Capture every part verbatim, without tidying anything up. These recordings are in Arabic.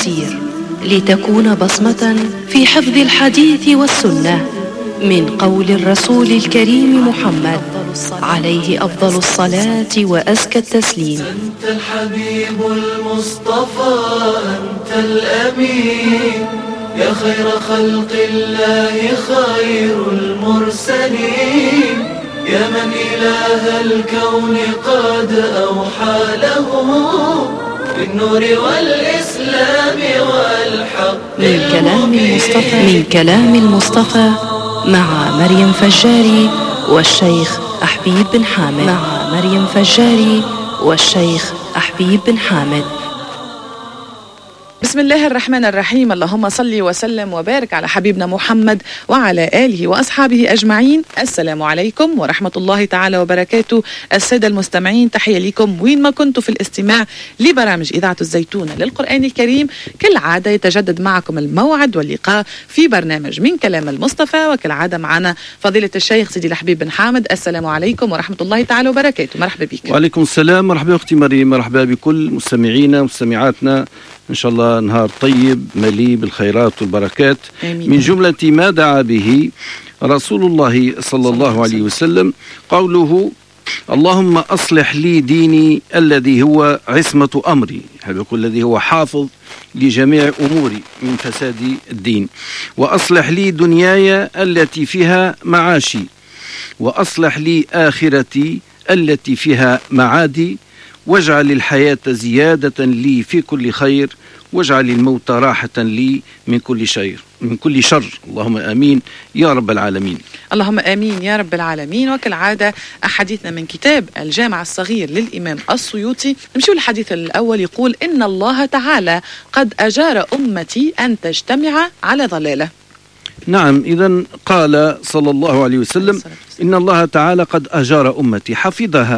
تيسير، لتكون بصمة في حفظ الحديث والسنة من قول الرسول الكريم محمد عليه أفضل الصلاة وأزكى التسليم. أنت الحبيب المصطفى، أنت الأمين، يا خير خلق الله، خير المرسلين، يا من إله الكون قد أوحى له بالنور والإسلام والحق. من كلام المصطفى من كلام المصطفى مع مريم فجاري والشيخ أحبيب بن حامد مع مريم فجاري والشيخ أحبيب بن حامد. بسم الله الرحمن الرحيم. اللهم صل وسلم وبارك على حبيبنا محمد وعلى آله وأصحابه أجمعين. السلام عليكم ورحمة الله تعالى وبركاته. السادة المستمعين، تحية لكم وين ما كنتوا في الاستماع لبرامج إذاعة الزيتونة للقرآن الكريم. كالعادة يتجدد معكم الموعد واللقاء في برنامج من كلام المصطفى، وكالعادة معنا فضيلة الشيخ سيدي الحبيب بن حامد. السلام عليكم ورحمة الله تعالى وبركاته. مرحبا بك. وعليكم السلام. مرحبا أختي مريم، مرحبا بكل مستمعينا ومستمعاتنا. إن شاء الله نهار طيب مليء بالخيرات والبركات. آمين. من جملة ما دعا به رسول الله صلى الله عليه وسلم قوله: اللهم أصلح لي ديني الذي هو عصمة أمري، يقول الذي هو حافظ لجميع أموري من فساد الدين، وأصلح لي دنياي التي فيها معاشي، وأصلح لي آخرتي التي فيها معادي، واجعل الحياة زيادة لي في كل خير، واجعل الموت راحة لي من كل شر من كل شر. اللهم آمين يا رب العالمين. اللهم آمين يا رب العالمين. وكالعادة أحاديثنا من كتاب الجامع الصغير للإمام السيوطي. نمشي الحديث الأول، يقول: إن الله تعالى قد أجار أمتي أن تجتمع على ضلالة. نعم، إذن قال صلى الله عليه وسلم: إن الله تعالى قد أجار أمتي، حفظها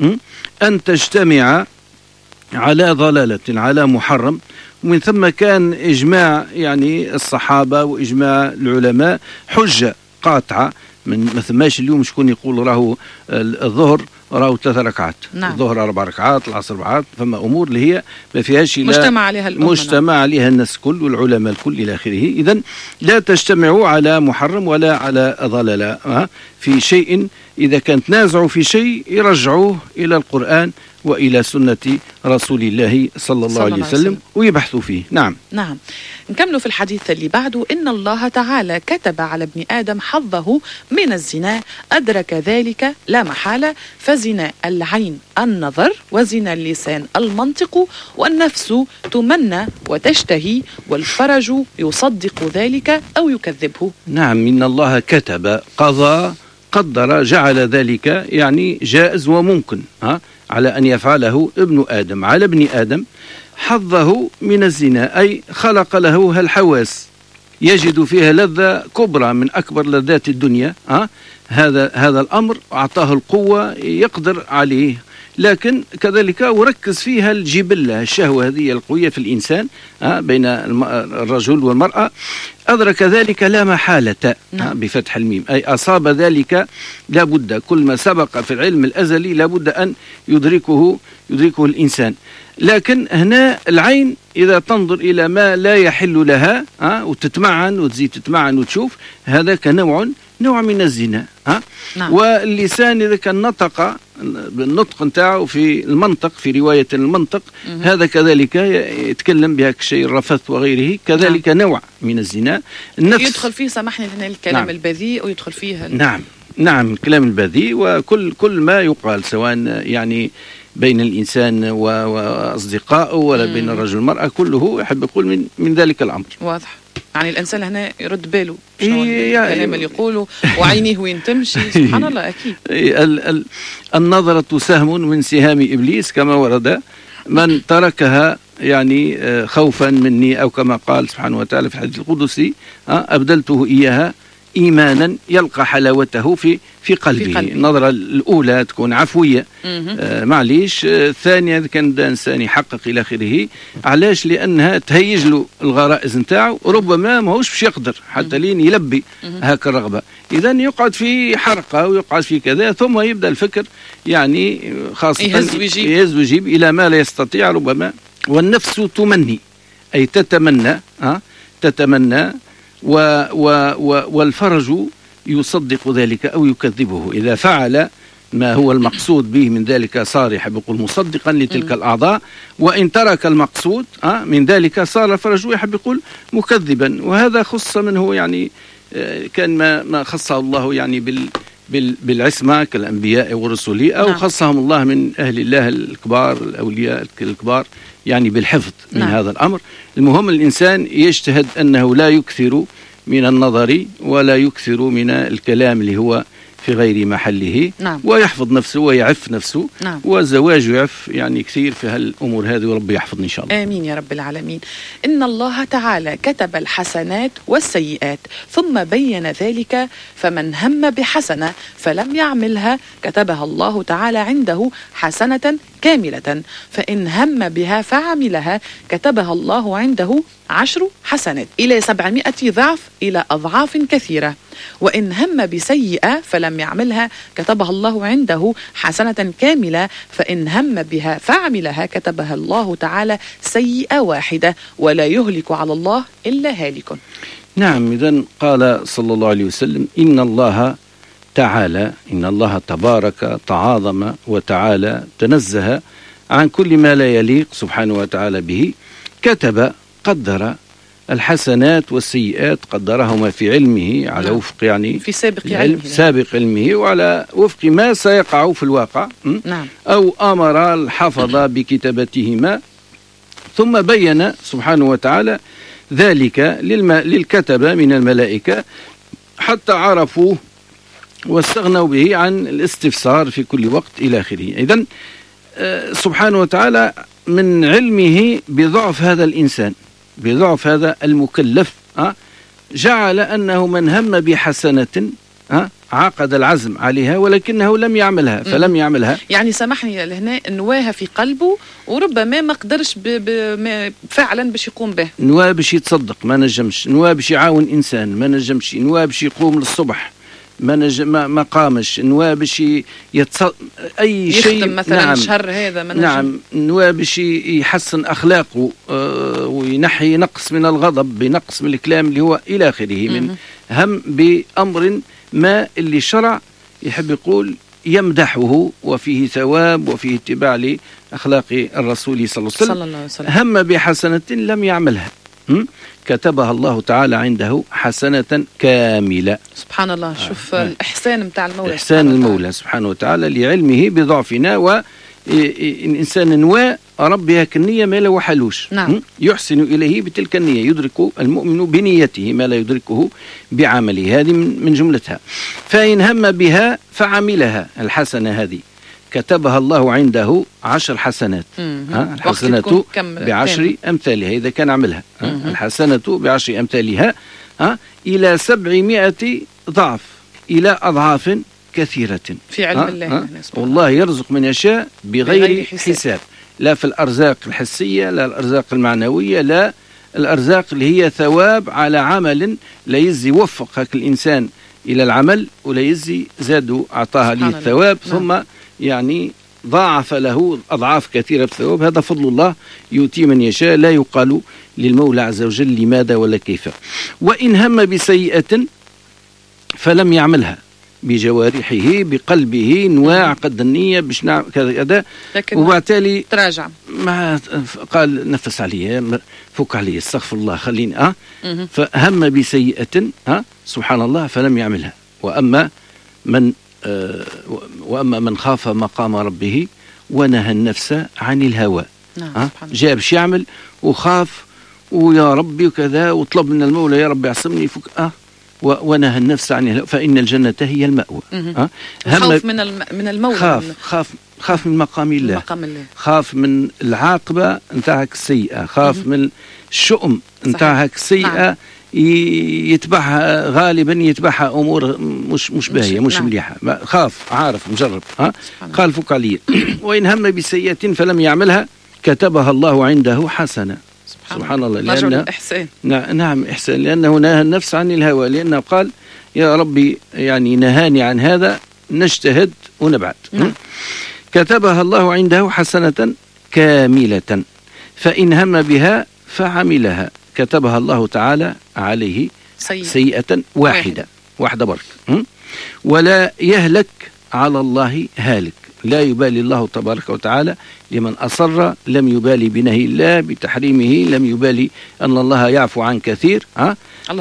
أن تجتمع على ضلالة، على محرم. ومن ثم كان إجماع يعني الصحابة وإجماع العلماء حجة قاطعة. من مثل ماشي اليوم شكون يقول راهو الظهر راهو ثلاث ركعات، نعم. الظهر أربع ركعات، العصر أربعات، فما أمور اللي هي ما فيهاش مجتمع عليها الأمة، مجتمع نعم. عليها الناس كل والعلماء الكل إلى آخره. إذن لا تجتمعوا على محرم ولا على ضلالة في شيء. إذا كان تنازعوا في شيء يرجعوه إلى القرآن وإلى سنة رسول الله صلى الله عليه وسلم ويبحثوا فيه. نعم نعم. نكملوا في الحديث اللي بعده. إن الله تعالى كتب على ابن آدم حظه من الزنا، أدرك ذلك لا محالة، فزنا العين النظر، وزنا اللسان المنطق، والنفس تمنى وتشتهي، والفرج يصدق ذلك أو يكذبه. نعم، إن الله كتب، قضى، قدر، جعل ذلك يعني جائز وممكن ها على أن يفعله ابن آدم، على ابن آدم حظه من الزنا، أي خلق له الحواس يجد فيها لذة كبرى من أكبر لذات الدنيا. ها هذا هذا الأمر أعطاه القوة يقدر عليه، لكن كذلك وركز فيها الجبلة، الشهوة هذه القوية في الإنسان بين الرجل والمرأة. أدرك ذلك لا محالة بفتح الميم، أي أصاب ذلك لابد، كل ما سبق في العلم الأزلي لابد أن يدركه يدركه الإنسان. لكن هنا العين إذا تنظر إلى ما لا يحل لها ها وتتمعن وتزيد تتمعن وتشوف، هذا كنوع نوع من الزنا. ها نعم. واللسان إذا كان نطق بالنطق نتاعه في المنطق، في رواية المنطق، مم. هذا كذلك يتكلم بهاك الشيء الرفث وغيره، كذلك نعم. نوع من الزنا. النفس يدخل فيه، سامحني هنا الكلام نعم. البذيء، ويدخل فيه ال... نعم نعم الكلام البذيء، وكل كل ما يقال سواء يعني بين الإنسان وأصدقائه ولا بين الرجل والمرأة، كله يحب يقول من من ذلك الأمر. واضح. يعني الإنسان هنا يرد باله شنو الكلام اللي يقوله وعينيه وين تمشي. سبحان الله. أكيد ال ال النظرة سهم من سهام إبليس كما ورد، من تركها يعني خوفا مني، أو كما قال سبحانه وتعالى في الحديث القدسي: أبدلته إياها إيمانا يلقى حلاوته في في قلبه. في قلبي. النظرة الأولى تكون عفوية، آه معليش. الثانية آه كان ده إنسان يحقق إلى آخره. علاش؟ لأنها تهيج له الغرائز نتاعه، ربما ما هوش باش يقدر حتى لين يلبي هاك الرغبة. إذا يقعد في حرقة ويقعد في كذا، ثم يبدأ الفكر يعني خاصة يهز ويجيب, يهز ويجيب إلى ما لا يستطيع ربما. والنفس تمني، أي تتمنى أه تتمنى و و و والفرج يصدق ذلك أو يكذبه. إذا فعل ما هو المقصود به من ذلك صار يحب يقول مصدقا لتلك الأعضاء، وإن ترك المقصود أه من ذلك صار الفرج يحب يقول مكذبا. وهذا خص منه يعني كان ما ما خصه الله يعني بال بالعصمة كالأنبياء والرسل، أو نعم. خصهم الله من أهل الله الكبار الأولياء الكبار يعني بالحفظ من نعم. هذا الأمر. المهم الإنسان يجتهد أنه لا يكثر من النظر ولا يكثر من الكلام اللي هو في غير محله نعم. ويحفظ نفسه ويعف نفسه نعم. والزواج يعف يعني كثير في هالأمور هذه، ورب يحفظ إن شاء الله. آمين يا رب العالمين. إن الله تعالى كتب الحسنات والسيئات ثم بين ذلك، فمن هم بحسنة فلم يعملها كتبها الله تعالى عنده حسنة كاملة، فإن هم بها فعملها كتبها الله عنده عشر حسنات إلى سبعمائة ضعف إلى أضعاف كثيرة. وإن هم بسيئة فلم يعملها كتبها الله عنده حسنة كاملة، فإن هم بها فعملها كتبها الله تعالى سيئة واحدة، ولا يهلك على الله إلا هالك. نعم. إذن قال صلى الله عليه وسلم إن الله تعالى إن الله تبارك تعاظم وتعالى تنزه عن كل ما لا يليق سبحانه وتعالى به، كتب قدر الحسنات والسيئات، قدرهما في علمه على نعم. وفق يعني في سابق علمه سابق علمه وعلى وفق ما سيقع في الواقع نعم. أو أمر الحفظ بكتابتهما، ثم بين سبحانه وتعالى ذلك للكتبة من الملائكة حتى عرفوه واستغنوا به عن الاستفسار في كل وقت إلى آخره. إذن سبحانه وتعالى من علمه بضعف هذا الإنسان، بضعف هذا المكلف، أه جعل أنه من هم بحسنة أه عقد العزم عليها ولكنه لم يعملها فلم يعملها. يعني سامحني لهنا نواها في قلبه وربما ما قدرش فعلا باش يقوم به، نواه باش يتصدق ما نجمش، نواه باش يعاون إنسان ما نجمش، نواه باش يقوم للصبح ما نج... ما, ما قامش، نواه باش يتص... اي شيء يخدم مثلا نعم. شهر هذا ما نعم نواه باش يحسن اخلاقه آه وينحي نقص من الغضب بنقص من الكلام اللي هو الى اخره، من هم بامر ما اللي شرع يحب يقول يمدحه وفيه ثواب وفيه اتباع لاخلاق الرسول صلى الله عليه وسلم. هم بحسنة لم يعملها كتبها الله تعالى عنده حسنة كاملة. سبحان الله. شوف آه. الإحسان متاع المولى، إحسان المولى سبحانه وتعالى لعلمه بضعفنا، والإنسان نوى ربي هك النية ما لا وحلوش نعم. يحسن إليه بتلك النية، يدرك المؤمن بنيته ما لا يدركه بعمله، هذه من جملتها. فإن هم بها فعملها الحسنة هذه كتبها الله عنده عشر حسنات، الحسنة بعشر أمثالها إذا كان عملها، الحسنة بعشر أمثالها إلى سبعمائة ضعف إلى أضعاف كثيرة في علم الله. والله يرزق من يشاء بغير حساب. حساب، لا في الأرزاق الحسية لا الأرزاق المعنوية لا الأرزاق اللي هي ثواب على عمل لا يزي وفقك الإنسان إلى العمل ولا يزي زادوا أعطاها لي الثواب ثم نعم. يعني ضاعف له أضعاف كثيرة بثواب. هذا فضل الله يؤتي من يشاء، لا يقال للمولى عز وجل لماذا ولا كيف. وإن هم بسيئة فلم يعملها بجوارحه بقلبه نواع قد النية باش نعمل كذا، وبالتالي تراجع ما قال نفس عليه فك عليه استغفر الله خليني أه فهم بسيئة أه سبحان الله فلم يعملها. وأما من أه وأما من خاف مقام ربه ونهى النفس عن الهوى نعم. أه جاء باش يعمل وخاف ويا ربي وكذا وطلب من المولى يا ربي اعصمني فك أه ونهى النفس عن الهوى فإن الجنة هي المأوى. أه؟ خوف من الم... من المولى، خاف خاف خاف من مقام الله. مقام الله، خاف من العاقبة نتاعك السيئة، خاف مه. من الشؤم نتاعك السيئة نعم. يتبعها غالبا يتبعها أمور مش مش باهية مش نعم. مليحة، خاف عارف مجرب ها قال فك علي. وإن هم بسيئة فلم يعملها كتبها الله عنده حسنة. سبحان, سبحان الله. لأنه إحسان. نعم إحسان، لأنه نهى النفس عن الهوى، لأنه قال يا ربي يعني نهاني عن هذا نجتهد ونبعد. نعم. كتبها الله عنده حسنة كاملة، فإن هم بها فعملها كتبها الله تعالى عليه سيئة, سيئة واحدة واحدة برك. ولا يهلك على الله هالك، لا يبالي الله تبارك وتعالى لمن أصر، لم يبالي بنهي الله بتحريمه، لم يبالي أن الله يعفو عن كثير. ها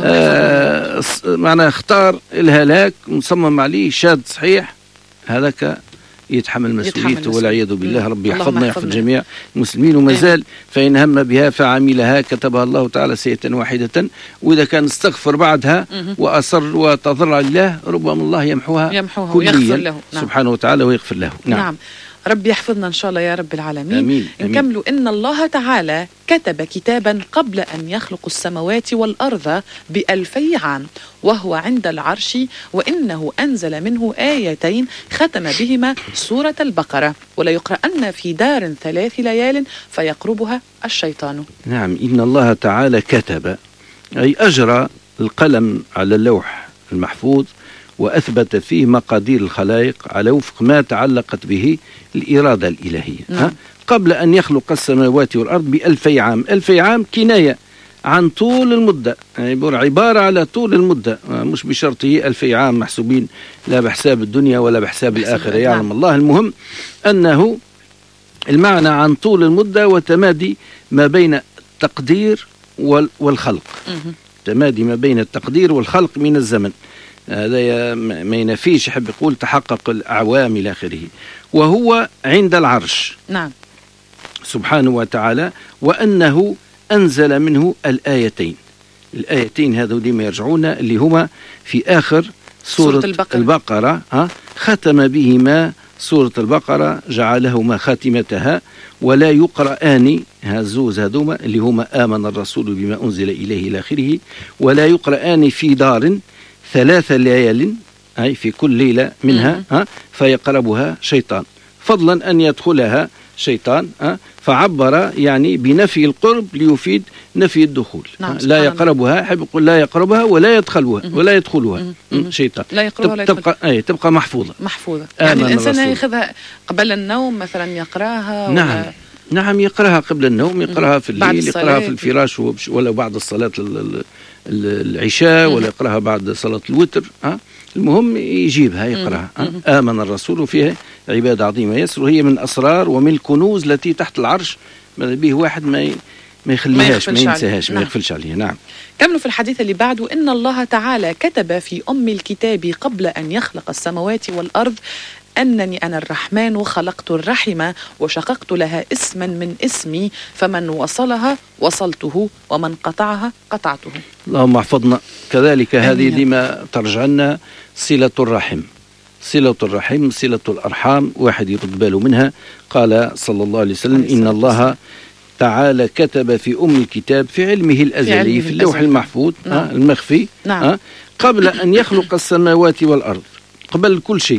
آه معنى اختار الهلاك مصمم عليه شاد صحيح، هذاك يتحمل مسؤوليته والعياذ بالله. ربي يحفظنا يحفظ جميع المسلمين. وما زال فإن هم بها فعملها كتبها الله تعالى سيئة واحدة، وإذا كان استغفر بعدها وأصر وتضرع لله ربما الله يمحوها, يمحوها ويغفر له. نعم. سبحانه وتعالى ويغفر له. نعم, نعم. ربي يحفظنا إن شاء الله يا رب العالمين. أمين. نكملوا. إن الله تعالى كتب كتابا قبل أن يخلق السماوات والأرض بألفي عام وهو عند العرش، وإنه أنزل منه آيتين ختم بهما سورة البقرة، ولا يقرأن في دار ثلاث ليال فيقربها الشيطان. نعم. إن الله تعالى كتب أي أجرى القلم على اللوح المحفوظ وأثبت فيه مقادير الخلائق على وفق ما تعلقت به الإرادة الإلهية. نعم. قبل أن يخلق السماوات والأرض بألفي عام. ألفي عام كناية عن طول المدة، يعني عبارة على طول المدة، مش بشرط هي ألفي عام محسوبين لا بحساب الدنيا ولا بحساب الآخرة، يعلم الله. المهم أنه المعنى عن طول المدة وتمادي ما بين التقدير والخلق، تمادي ما بين التقدير والخلق من الزمن. هذا ما ينفيش، يحب يقول تحقق الأعوام إلى آخره. وهو عند العرش. نعم. سبحانه وتعالى. وأنه أنزل منه الآيتين. الآيتين هذو ديما يرجعون اللي هما في آخر سورة, سورة البقرة, البقرة. ها ختم بهما سورة البقرة، جعلهما خاتمتها. ولا يقرآن هزوز هذوما اللي هما آمن الرسول بما أنزل إليه إلى آخره. ولا يقرآن في دار ثلاث ليال، أي في كل ليلة منها، ها فيقربها شيطان، فضلا أن يدخلها شيطان. ها فعبر يعني بنفي القرب ليفيد نفي الدخول. نعم. لا يقربها، يحب يقول لا يقربها ولا يدخلها ولا يدخلها شيطان. لا يقربها ولا تبقى أي تبقى محفوظة محفوظة. يعني الإنسان يأخذها قبل النوم مثلا يقراها. نعم. ولا نعم يقراها قبل النوم، يقراها في الليل، يقراها في الفراش ولا بعد الصلاة العشاء، ولا يقراها بعد صلاة الوتر. ها المهم يجيبها يقراها. آمن الرسول فيها عبادة عظيمة يسر، وهي من أسرار ومن الكنوز التي تحت العرش، به واحد ما ما يخليهاش ما ينساهاش ما يغفلش عليها. نعم. كملوا في الحديث اللي بعده. إن الله تعالى كتب في أم الكتاب قبل أن يخلق السماوات والأرض أنني أنا الرحمن وخلقت الرحم وشققت لها اسما من اسمي، فمن وصلها وصلته ومن قطعها قطعته. اللهم احفظنا. كذلك هذه ديما ترجع لنا صلة الرحم. صلة الرحم صلة الأرحام، واحد يرد باله منها. قال صلى الله عليه وسلم إن الله تعالى كتب في أم الكتاب في علمه الأزلي في اللوح المحفوظ. نعم. المخفي. نعم. قبل أن يخلق السماوات والأرض، قبل كل شيء،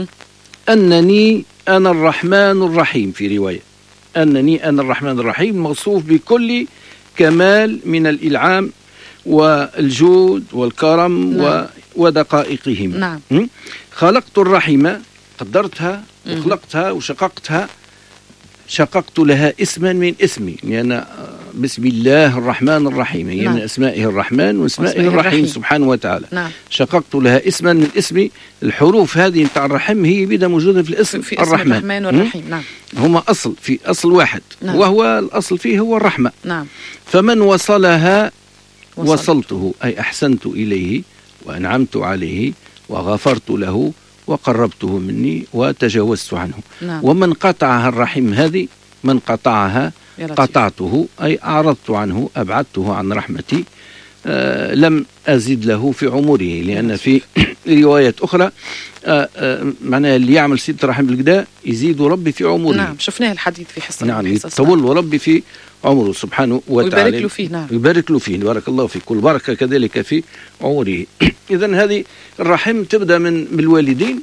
أنني أنا الرحمن الرحيم. في رواية أنني أنا الرحمن الرحيم، موصوف بكل كمال من الإلعام والجود والكرم. نعم. ودقائقهم. نعم. خلقت الرحمة، قدرتها وخلقتها وشققتها، شققت لها اسما من اسمي، لأن بسم الله الرحمن الرحيم هي نعم. من أسمائه الرحمن واسمائه الرحيم, الرحيم سبحانه وتعالى. نعم. شققت لها اسما من اسمي. الحروف هذه نتاع الرحم هي بدأ موجودة في الاسم في الرحمن. اسم الرحمن والرحيم. نعم. هما أصل في أصل واحد. نعم. وهو الأصل فيه هو الرحمة. نعم. فمن وصلها وصلت. وصلته أي أحسنت إليه وأنعمت عليه وغفرت له وقربته مني وتجاوزت عنه. نعم. ومن قطعها الرحم هذه، من قطعها قطعته أي أعرضت عنه، أبعدته عن رحمتي. آه لم أزد له في عمره، لأن في روايات أخرى آه آه معناها اللي يعمل صلة رحم بالكدا يزيد ربي في عمره. نعم. شفناه الحديث في حصة. نعم. يطول ربي في عمره سبحانه وتعالى، ويبارك له فيه. نعم. يبارك له فيه، بارك الله فيك، كل بركة كذلك في عمره. إذن هذه الرحم تبدأ من بالوالدين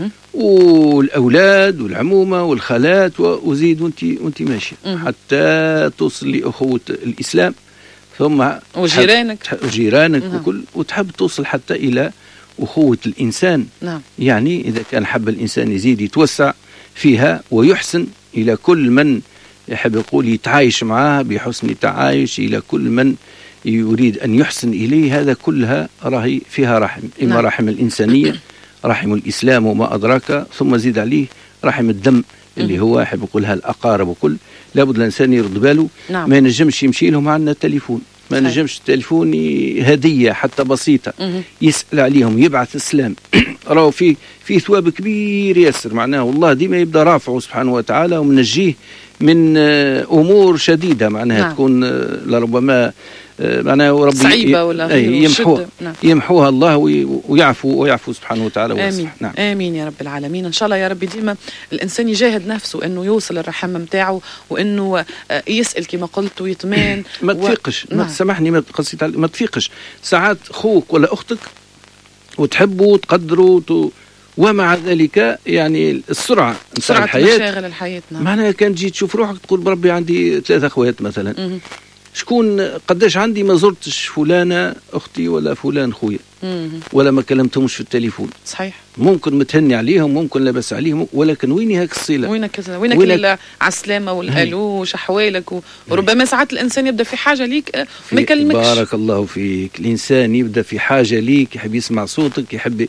والأولاد والعمومة والخالات، وزيد وانت وانت ماشي حتى توصل لأخوة الإسلام، ثم وجيرانك وجيرانك وكل، وتحب توصل حتى إلى أخوة الإنسان. نعم. يعني إذا كان حب الإنسان يزيد يتوسع فيها ويحسن إلى كل من يحب يقول يتعايش معاه بحسن التعايش إلى كل من يريد أن يحسن إليه. هذا كلها راهي فيها رحم، إما نعم. رحم الإنسانية، رحم الإسلام وما أدراك، ثم زيد عليه رحم الدم اللي هو يحب يقولها الأقارب وكل. لابد الإنسان يرد باله نعم. ما ينجمش يمشي لهم عندنا التليفون، ما نجمش التليفون هدية حتى بسيطة مه. يسأل عليهم، يبعث السلام راهو في في ثواب كبير ياسر، معناه والله ديما يبدأ رافعه سبحانه وتعالى ومنجيه من أمور شديدة معناها نعم. تكون لربما معناها ربي صعيبة ولا يمحوها نعم. يمحوها الله ويعفو ويعفو سبحانه وتعالى. آمين. نعم. آمين يا رب العالمين. إن شاء الله يا رب ديما الإنسان يجاهد نفسه إنه يوصل الرحم متاعه، وإنه يسأل كما قلت ويطمئن ما تفيقش و... ما نعم. تسامحني ما قصيت ما تفيقش ساعات خوك ولا أختك وتحبوا وتقدروا ت... ومع ذلك يعني السرعة سرعة الحياة مشاغل الحياة نعم. معناها كان تجي تشوف روحك تقول بربي عندي ثلاثة أخوات مثلا م- شكون قداش عندي ما زرتش فلانة أختي ولا فلان خويا ولا ما كلمتهمش في التليفون. صحيح. ممكن متهني عليهم، ممكن لابس عليهم، ولكن وين هاك الصلة؟ وينك وينك, وينك العسلامة والألو وش أحوالك، وربما ساعات الإنسان يبدأ في حاجة ليك ما يكلمكش. بارك الله فيك. الإنسان يبدأ في حاجة ليك، يحب يسمع صوتك، يحب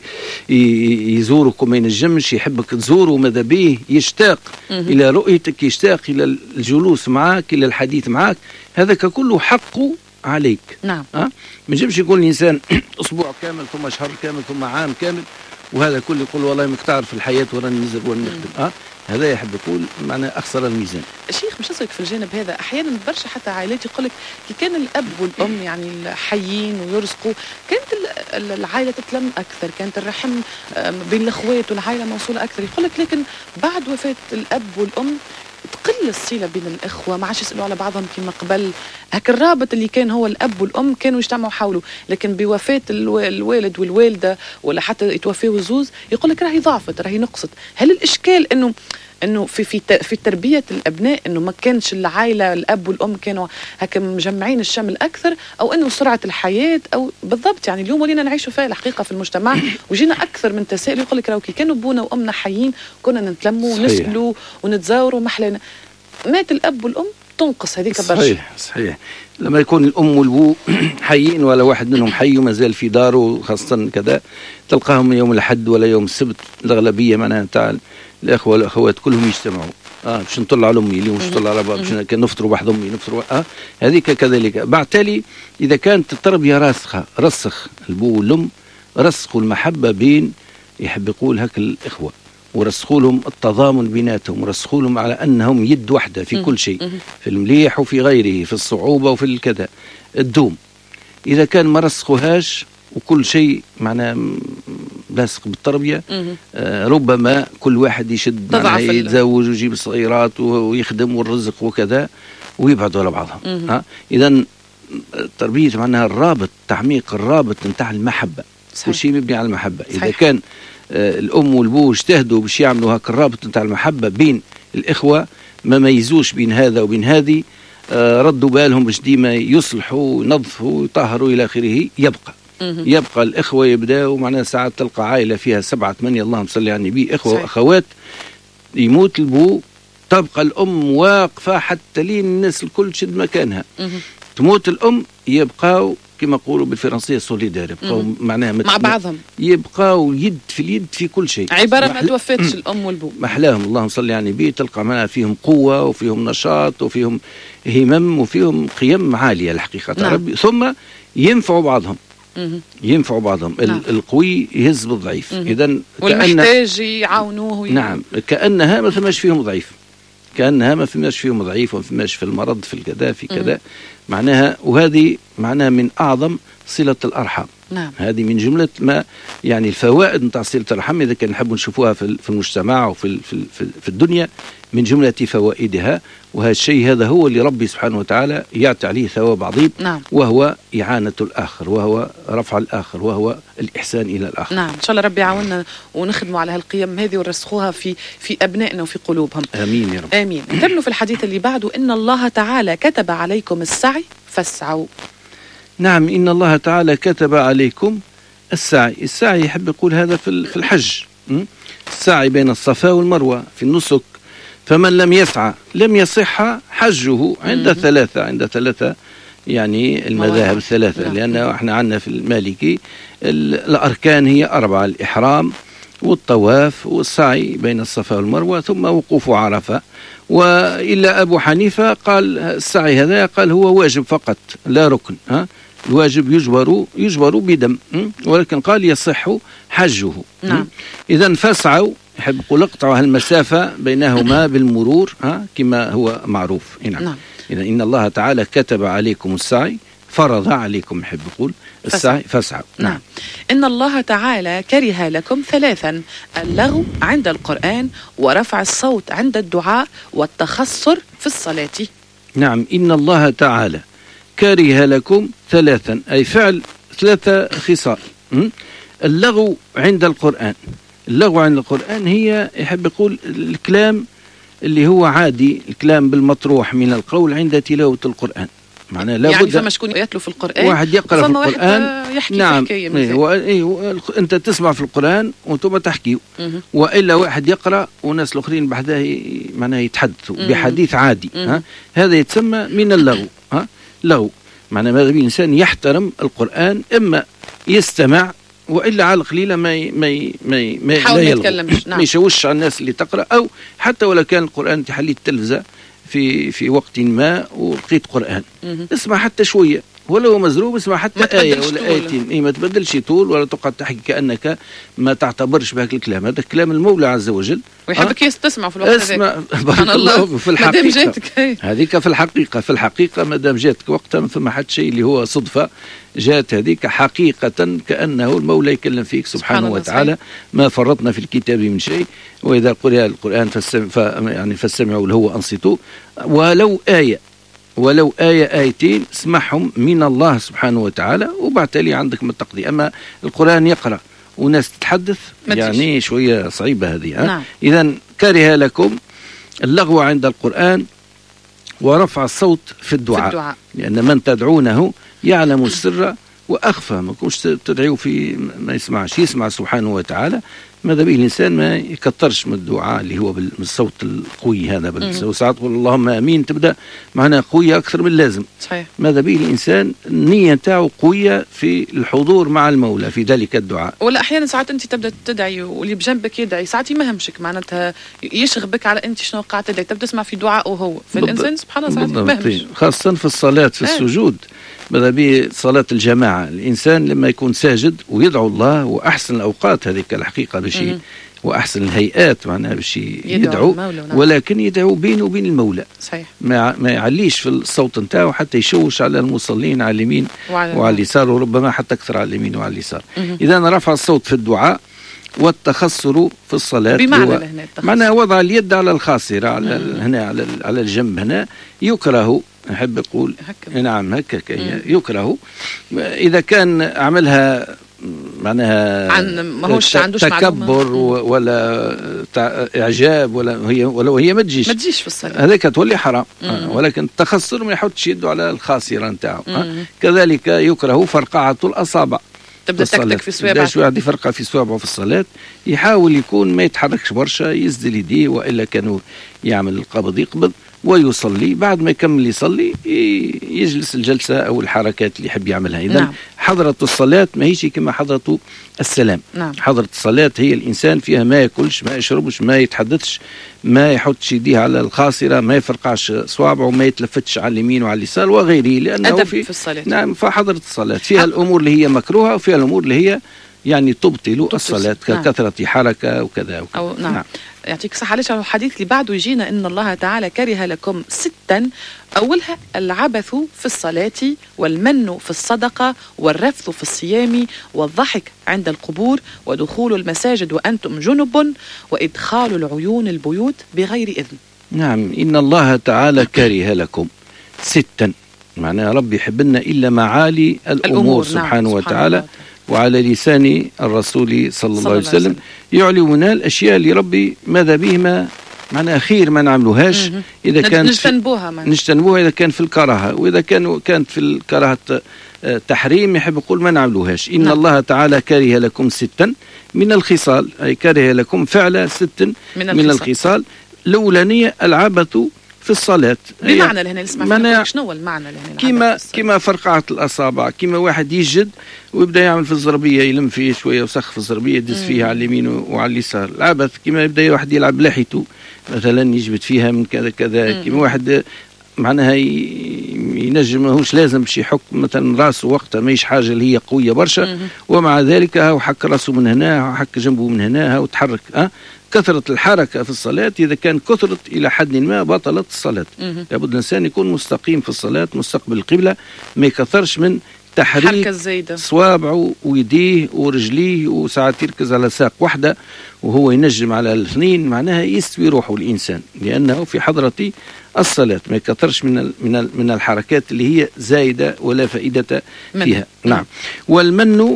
يزورك وما ينجمش، يحبك تزوره ماذا به، يشتاق إلى رؤيتك، يشتاق إلى الجلوس معك، إلى الحديث معك. هذا كله حقه عليك. نعم. أه؟ ما يجبش يكون الإنسان أسبوع كامل ثم شهر كامل ثم عام كامل وهذا كله يقول والله ما كتعرف في الحياة وراني ننزل وراني نخدم. أه؟ هذا يحب يقول معناه أخسر الميزان. الشيخ مش أصلك في الجانب هذا أحيانا برشا حتى عائلات يقول لك كي كان الأب والأم يعني حيين ويرزقوا كانت العائلة تتلم أكثر، كانت الرحم بين الأخوات والعائلة موصولة أكثر. يقول لك لكن بعد وفاة الأب والأم تقل الصلة بين الإخوة، ما عادش يسألوا على بعضهم كما قبل. هك الرابط اللي كان هو الأب والأم كانوا يجتمعوا حوله، لكن بوفاة الوالد والوالدة ولا حتى يتوفيوا زوز يقول لك راهي ضعفت راهي نقصت. هل الإشكال إنه انه في في في تربيه الابناء انه ما كانش العائله الاب والام كانوا هكا مجمعين الشمل اكثر، او انه سرعه الحياه او بالضبط يعني اليوم ولينا نعيشوا فيها الحقيقه في المجتمع وجينا اكثر من تساؤل. يقول لك راهو كي كانوا ابونا وامنا حيين كنا نتلموا ونسالوا ونتزاوروا محلنا، مات الاب والام تنقص هذيك برشا. صحيح صحيح. لما يكون الام والبو حيين ولا واحد منهم حي وما زال في داره خاصه كذا، تلقاهم يوم الاحد ولا يوم السبت الاغلبيه معناها تاع الاخوه والاخوات كلهم يجتمعوا اه باش نطلع على امي اليوم، باش نطلع على بابا، باش كان نفطروا واحد امي نفطروا اه هذيك كذلك. بعد تالي اذا كانت التربيه راسخه رسخ البو والام رسخوا المحبه بين يحب يقول هك الاخوه، ورسخوا لهم التضامن بيناتهم، ورسخوا لهم على انهم يد واحده في كل شيء، في المليح وفي غيره، في الصعوبه وفي الكذا الدوم. اذا كان ما رسخوهاش وكل شيء معناه لاصق بالتربيه آه ربما كل واحد يشد معناه يتزوج ويجيب الصغيرات ويخدم والرزق وكذا ويبعدوا على بعضهم. ها اذا التربيه معناها الرابط، تعميق الرابط نتاع المحبه، كل شيء مبني على المحبه. صحيح. اذا كان آه الام والبو اجتهدوا باش يعملوا هاك الرابط نتاع المحبه بين الاخوه، ما ميزوش بين هذا وبين هذه، آه ردوا بالهم باش ديما يصلحوا ينظفوا يطهروا الى اخره، يبقى يبقى الإخوة يبدأوا معناها ساعات تلقى عائلة فيها سبعة ثمانية اللهم صل على النبي إخوة صحيح. وأخوات، يموت البو تبقى الأم واقفة حتى لين الناس الكل تشد مكانها. تموت الأم يبقاو كما يقولوا بالفرنسية سوليدار، يبقاو معناها مع بعضهم، يبقاو يد في اليد في كل شيء. عبارة محل... ما توفتش الأم والبو محلاهم اللهم صل على النبي، تلقى معناها فيهم قوة وفيهم نشاط وفيهم همم وفيهم قيم عالية الحقيقة. نعم. ربي ثم ينفعوا بعضهم ينفعوا بعضهم. نعم. القوي يهز بالضعيف، اذا والمحتاج يعاونوه. نعم، كانها ما فماش فيهم ضعيف، كانها ما فماش فيهم ضعيف وما فماش في المرض في الكذا في كذا معناها. وهذه معناها من اعظم صله الارحام. نعم. هذه من جمله ما يعني الفوائد نتاع صله الارحام اذا كان نحب نشوفوها في في المجتمع وفي في في الدنيا، من جمله فوائدها. وهذا الشيء هذا هو اللي ربي سبحانه وتعالى يعطي عليه ثواب عظيم. نعم. وهو إعانة الآخر، وهو رفع الآخر، وهو الإحسان إلى الآخر. نعم، إن شاء الله ربي يعاوننا ونخدموا على هالقيم هذه ونرسخوها في في أبنائنا وفي قلوبهم. آمين يا رب. آمين. نكملوا في الحديث اللي بعده. إن الله تعالى كتب عليكم السعي فاسعوا. نعم، إن الله تعالى كتب عليكم السعي. السعي يحب يقول هذا في في الحج، السعي بين الصفا والمروة في النسك، فمن لم يسعى لم يصح حجه عند مم. ثلاثة عند ثلاثة يعني المذاهب الثلاثة. نعم. لأن احنا عندنا في المالكي الأركان هي أربعة: الإحرام والطواف والسعي بين الصفا والمروة ثم وقوف عرفة. وإلا أبو حنيفة قال السعي هذا قال هو واجب فقط لا ركن، ها الواجب يجبر يجبر بدم، ولكن قال يصح حجه. نعم. إذن فاسعوا يحب يقول اقطعوا المسافة بينهما بالمرور، ها كما هو معروف. نعم. نعم. إذا إن الله تعالى كتب عليكم السعي، فرض عليكم يحب يقول السعي فاسعوا. نعم. نعم. إن الله تعالى كره لكم ثلاثا: اللغو عند القرآن، ورفع الصوت عند الدعاء، والتخصر في الصلاة. نعم. إن الله تعالى كره لكم ثلاثا، أي فعل ثلاثة خصال. اللغو عند القرآن، اللغو عند القرآن هي يحب يقول الكلام اللي هو عادي، الكلام بالمطروح من القول عند تلاوة القرآن. معناه لا يعني بد فما شكون يتلو في القرآن، واحد يقرأ في القرآن واحد يحكي. نعم. في إيه و... إيه و... أنت تسمع في القرآن وأنتم تحكيوا، وإلا واحد يقرأ والناس الآخرين بعدها معناه يتحدثوا بحديث عادي. ها؟ هذا يتسمى من اللغو. ها؟ لغو معناه ماذا الإنسان يحترم القرآن، إما يستمع وإلا على القليلة ما ي... ما ي... ما, ي... ما لا يتكلمش. نعم. ما يشوش على الناس اللي تقرأ، أو حتى ولو كان القرآن تحلي التلفزة في في وقت ما ولقيت قرآن، مم. اسمع حتى شوية ولو مزروب، اسمع حتى آية ولا آيتين. إيه ما تبدلش طول ولا تقعد تحكي كأنك ما تعتبرش بهذا الكلام. هذا كلام المولى عز وجل، ويحبك تسمع في الوقت اسمع بارك الله في الحقيقة. هذيك في الحقيقة في الحقيقة ما دام جاتك وقتها ما ثم حد شيء اللي هو صدفة، جات هذيك حقيقة كأنه المولى يكلم فيك سبحانه وتعالى. ما فرطنا في الكتاب من شيء، وإذا قرأ القرآن فاستمع ف... يعني فاستمعوا له وأنصتوا، ولو آية ولو آية آيتين اسمعهم من الله سبحانه وتعالى، وبعتالي عندك من تقضي. أما القرآن يقرأ وناس تتحدث يعني شوية صعيبة هذه. نعم. إذن كره لكم اللغو عند القرآن، ورفع الصوت في الدعاء, في الدعاء. لأن من تدعونه يعلم السر وأخفى. ما كنش تدعيه في ما يسمعش، يسمع سبحانه وتعالى. ماذا به الإنسان ما يكترش من الدعاء اللي هو بالصوت القوي هذا. وساعات تقول اللهم آمين تبدأ معناها قوية أكثر من اللازم. صحيح. ماذا به الإنسان النية تاعه قوية في الحضور مع المولى في ذلك الدعاء. ولا أحيانا ساعات أنت تبدأ تدعي واللي بجنبك يدعي، ساعات يمهمشك معناتها يشغبك على أنت شنو قاعد تدعي، تبدأ تسمع في دعاء وهو في الإنسان سبحان الله ساعات يمهمش، خاصة في الصلاة في السجود. ماذا به صلاة الجماعة، الإنسان لما يكون ساجد ويدعو الله، وأحسن الأوقات هذيك الحقيقة بشي وأحسن الهيئات معناها بشي يدعو، ولكن يدعو بينه وبين المولى. صحيح. ما ما يعليش في الصوت نتاعو حتى يشوش على المصلين على اليمين وعلى, وعلى اليسار، وربما حتى أكثر على اليمين وعلى اليسار. إذا رفع الصوت في الدعاء، والتخصر في الصلاة بمعنى معنى وضع اليد على الخاصرة على هنا على على الجنب هنا يكره. أحب أقول هكذا. نعم هكذا يكره. إذا كان عملها معناها عن ما هوش عندوش تكبر ولا إعجاب ولا هي ولا هي ما تجيش ما تجيش في الصلاة، هذاك تولي حرام. آه. ولكن التخصر ما يحطش يده على الخاصرة نتاعو. آه. كذلك يكره فرقعة الأصابع، تبدأ تكتك في سوابعه. باش واحد يفرقع في سوابعه في الصلاة، يحاول يكون ما يتحركش برشا، يسدل يديه، وإلا كانوا يعمل القبض يقبض ويصلي. بعد ما يكمل يصلي يجلس الجلسة أو الحركات اللي يحب يعملها. إذن نعم. حضرة الصلاة ما هيش كما حضرة السلام. نعم. حضرة الصلاة هي الإنسان فيها ما يأكلش، ما يشربش، ما يتحدثش، ما يحطش يديه على الخاصرة، ما يفرقعش صوابعه، ما يتلفتش على اليمين وعلى اليسار وغيره، لأنه في, في الصلاة. نعم. فحضرة الصلاة فيها حق. الأمور اللي هي مكروهة، وفيها الأمور اللي هي يعني تبطل الصلاة ككثرة نعم. حركة وكذا وكذا. أو نعم. نعم. يعطيك صحة. على الحديث اللي بعده يجينا إن الله تعالى كره لكم ستا، أولها العبث في الصلاة، والمن في الصدقة، والرفث في الصيام، والضحك عند القبور، ودخول المساجد وأنتم جنب، وإدخال العيون البيوت بغير إذن. نعم. إن الله تعالى كره لكم ستا، معناها ربي يحبنا إلا معالي الأمور, الأمور سبحانه نعم. وتعالى سبحانه وعلى لسان الرسول صلى الله عليه وسلم يعلمنا الأشياء اللي ربي ماذا بهما معناها خير ما نعملوهاش. إذا كانت نجتنبوها نجتنبوها إذا كان في الكراهة، وإذا كان كانت في الكراهة تحريم يحب يقول ما نعملوهاش. إن نعم. الله تعالى كره لكم ستا من الخصال، أي كره لكم فعل ست من, من الخصال. الأولانية العبث في الصلاة. بمعنى اللي هنا نسمع شنو هو المعنى اللي هنا؟ كما كما فرقعة الأصابع، كما واحد يسجد ويبدا يعمل في الزربية، يلم فيه شوية وسخ في الزربية يدز فيها على اليمين وعلى اليسار. العبث كما يبدا واحد يلعب لحيته مثلا يجبد فيها من كذا كذا، كما واحد معناها ينجم ماهوش لازم باش يحك مثلا راسه وقتها ماهيش حاجه اللي هي قويه برشا، ومع ذلك هاو حك راسه من هنا، هاو حك جنبه من هنا، هاو تحرك. أه؟ كثرة الحركة في الصلاة إذا كان كثرت إلى حد ما بطلت الصلاة. لابد الإنسان يكون مستقيم في الصلاة، مستقبل القبلة، ما يكثرش من تحريك صوابعه ويديه ورجليه، وساعات يركز على ساق واحدة وهو ينجم على الاثنين، معناها يستوي روحه الإنسان لأنه في حضرة الصلاة، ما يكثرش من من من الحركات اللي هي زايدة ولا فائدة فيها. من. نعم. والمن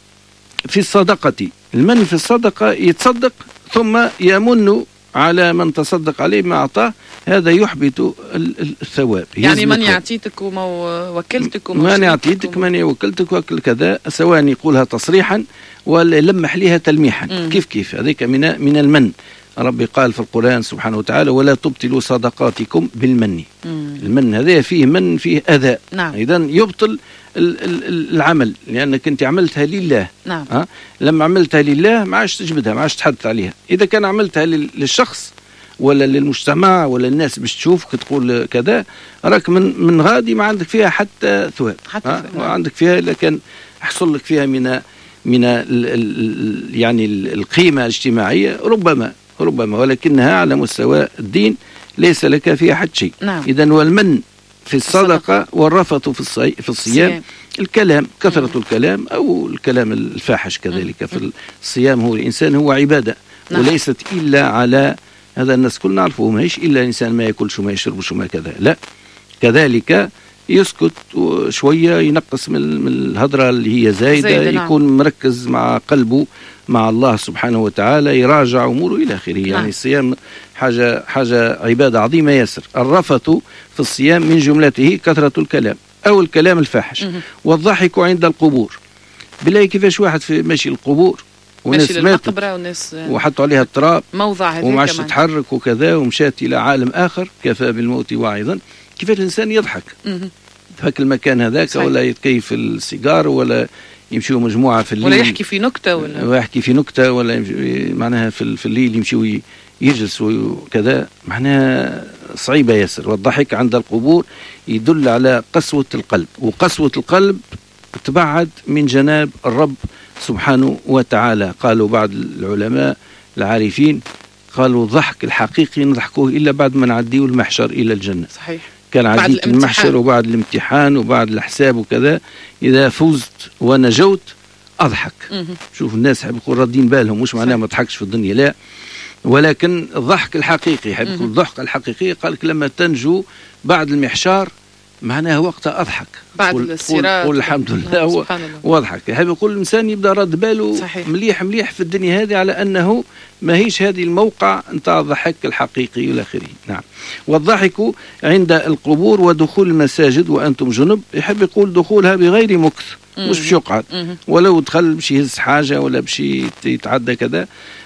في الصدقة، المن في الصدقة يتصدق ثم يمن على من تصدق عليه ما أعطاه، هذا يحبط الثواب. يعني من يعطيتك وما وكلتك وما من يعطيتك من وكلتك وكل كذا، سواء يقولها تصريحا ولا يلمح لها تلميحا. مم. كيف كيف هذيك من من المن. ربي قال في القرآن سبحانه وتعالى ولا تبطلوا صدقاتكم بالمن. مم. المن هذا فيه من فيه أذى. نعم. إذن يبطل العمل لأنك أنت عملتها لله. نعم. أه؟ لما عملتها لله ما عادش تجبدها، ما عادش تحدث عليها. إذا كان عملتها للشخص ولا للمجتمع ولا الناس باش تشوفك تقول كذا، راك من من غادي ما عندك فيها حتى ثواب. حتى أه؟ ما عندك فيها إلا كان حصل لك فيها من من ال ال يعني القيمة الاجتماعية ربما ربما ولكنها على مستوى الدين ليس لك فيها حد شيء. نعم. إذن والمن في الصدقة والرفث في الصي... في الصيام سيام. الكلام، كثرة مم. الكلام أو الكلام الفاحش كذلك. مم. في الصيام هو الإنسان هو عبادة. نعم. وليست إلا على هذا الناس كلنا نعرفه، ماهيش إلا الإنسان ما يأكلش وما يشربش وما كذا، لا، كذلك يسكت شوية، ينقص من الهضرة اللي هي زايدة, زايدة يكون نعم. مركز مع قلبه مع الله سبحانه وتعالى، يراجع أموره إلى آخره. يعني نعم. الصيام حاجة حاجة عبادة عظيمة ياسر. الرفث في الصيام من جملته كثرة الكلام أو الكلام الفاحش. مه. والضحك عند القبور. بالله كيفاش واحد في ماشي القبور وناس ماتت وناس وحطوا عليها التراب موضع وما عادش تتحرك وكذا ومشات إلى عالم آخر، كفى بالموت واعظا. كيف الإنسان يضحك في المكان هذاك؟ صحيح. ولا يتكيف السيجار ولا يمشيوا مجموعة في الليل ولا يحكي في نكتة ولا ولا يحكي في نكتة ولا معناها في, في الليل يمشيوا يجلسوا وكذا، معناها صعيبة ياسر. والضحك عند القبور يدل على قسوة القلب، وقسوة القلب تبعد من جناب الرب سبحانه وتعالى. قالوا بعض العلماء العارفين قالوا الضحك الحقيقي نضحكوه إلا بعد ما نعديه المحشر إلى الجنة. صحيح. كان عديت المحشر وبعد الامتحان وبعد الحساب وكذا، إذا فزت ونجوت أضحك. مه. شوف الناس يحب يقول ردين بالهم، مش معناه ما تضحكش في الدنيا، لا، ولكن الضحك الحقيقي يحب يقول الضحك الحقيقي قالك لما تنجو بعد المحشار معناها وقتها أضحك بعد الصراط، قول الحمد لله و... واضحك. يحب يقول الإنسان يبدأ رد باله. صحيح. مليح مليح في الدنيا هذه على أنه ما هيش هذه الموقع نتاع الضحك الحقيقي إلى آخره. نعم. والضحك عند القبور ودخول المساجد وأنتم جنب، يحب يقول دخولها بغير مكث، مش باش يقعد، ولو دخل باش يهز حاجة ولا باش يتعدى كذا،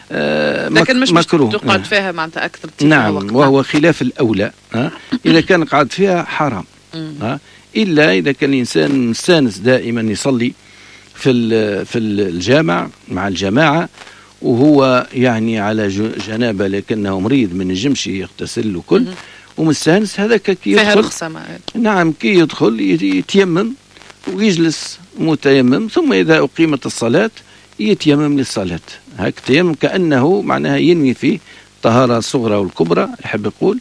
آه لكن مش مكروه تقعد فيها معناتها أكثر. نعم. وقت. وهو خلاف الأولى. ها؟ إذا كان قعد فيها حرام. ها؟ إلا إذا كان الإنسان مستانس دائما يصلي في في الجامع مع الجماعة وهو يعني على جنابه لكنه مريض من الجمش يغتسل وكل ومستانس، هذا كي يدخل. نعم، كي يدخل يتيمم ويجلس متيمم، ثم إذا أقيمت الصلاة يتيمم للصلاة. هكذا تيمم كأنه معناها ينوي فيه طهارة الصغرى والكبرى، يحب يقول،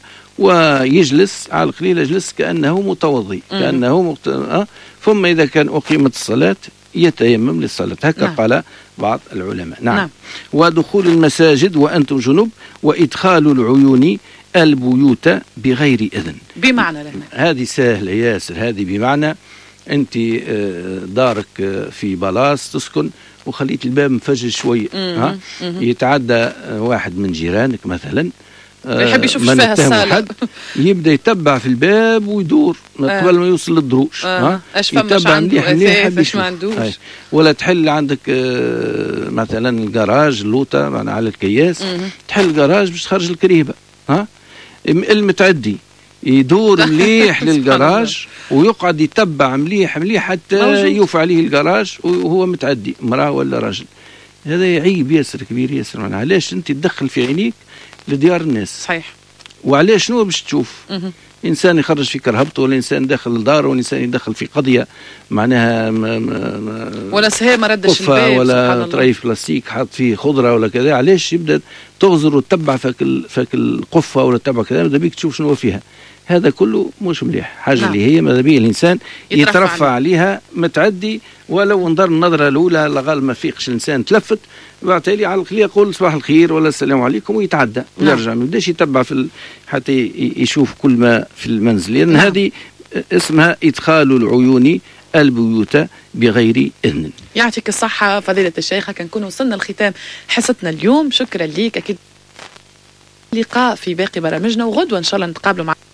ويجلس على القليل يجلس كأنه متوضي، كأنه مقت... أه؟ ثم إذا كان أقيمت الصلاة يتيمم للصلاة. هكذا نعم. قال بعض العلماء. نعم. نعم. ودخول المساجد وأنتم جنوب، وإدخال العيون البيوت بغير إذن. بمعنى لنا هذه سهلة ياسر. هذه بمعنى أنت دارك في بلاص تسكن وخليت الباب مفجر شوية، ها؟ يتعدى واحد من جيرانك مثلا يحب يشوف فيها الصالة، يبدأ يتبع في الباب ويدور آه. قبل ما يوصل للدروش. آه. ها؟ يتبع مليح مليح يحب يشوف. ولا تحل عندك آه مثلا الجراج اللوطة على الكياس، مم. تحل الجراج باش تخرج الكريبة، ها المتعدي يدور مليح للجراج ويقعد يتبع مليح مليح حتى يوفى عليه الجراج وهو متعدي مراه ولا راجل. هذا عيب ياسر كبير ياسر. معناها علاش انت تدخل في عينيك لديار الناس؟ صحيح. وعلاش شنو باش تشوف؟ م- انسان يخرج في كرهبته، ولا انسان داخل لداره، ولا انسان يدخل في قضيه معناها ما ما ولا سهام ما ردش الباب ولا طريف بلاستيك حاط فيه خضره ولا كذا. علاش يبدا تغزر وتتبع فك فك القفه ولا تتبع كذا؟ ماذا بيك تشوف شنو فيها. هذا كله مش مليح. حاجه نعم. اللي هي ماذا بيه الانسان يترفع, يترفع عليها متعدي، ولو نظر النظره الاولى لغال ما فيقش الانسان تلفت بعتالي على الخليه يقول صباح الخير ولا السلام عليكم ويتعدى ويرجع. نعم. ما يبداش يتبع في ال... حتى يشوف كل ما في المنزل، لان نعم. هذه اسمها ادخال العيون البيوت بغير إذن. يعطيك الصحة فضيلة الشيخة. كنكون وصلنا لختام حصتنا اليوم. شكرا ليك. أكيد لقاء في باقي برامجنا، وغدوة إن شاء الله نتقابلوا مع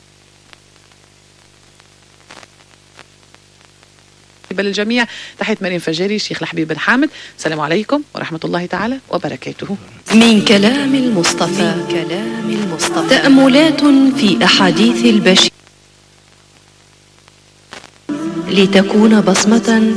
للجميع. تحية مريم فجاري، الشيخ الحبيب بن حامد. السلام عليكم ورحمة الله تعالى وبركاته. من كلام المصطفى، من كلام المصطفى تأملات في أحاديث البشر لتكون بصمة